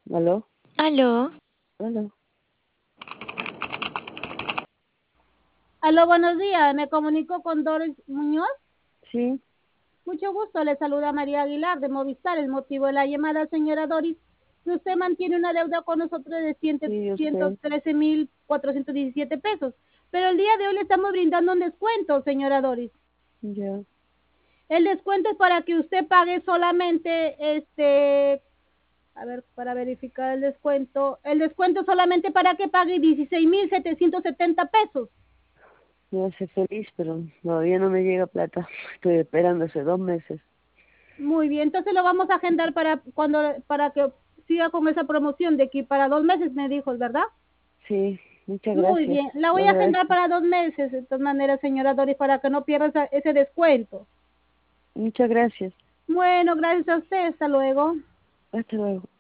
¿Aló? Aló, ¿Aló? Aló, buenos días. Me comunico con Doris Muñoz. Sí, Mucho gusto. Le saluda María Aguilar de Movistar. El motivo de la llamada, señora Doris, que usted mantiene una deuda con nosotros de sí, yo sé. 113,417 pesos. Pero el día de hoy le estamos brindando un descuento, señora Doris. Ya. El descuento es para que usted pague solamente, a ver, para verificar el descuento. El descuento es solamente para que pague 16,770 pesos. Me hace feliz, pero todavía no me llega plata. Estoy esperando hace 2 meses. Muy bien, entonces lo vamos a agendar para que siga con esa promoción de aquí para 2 meses, me dijo, ¿verdad? Sí, muchas Muy gracias. bien, la Lo voy a agendar agradezco. para 2 meses, de todas maneras, señora Doris, para que no pierda ese descuento. Muchas gracias. Bueno, gracias a usted, hasta luego. Hasta luego.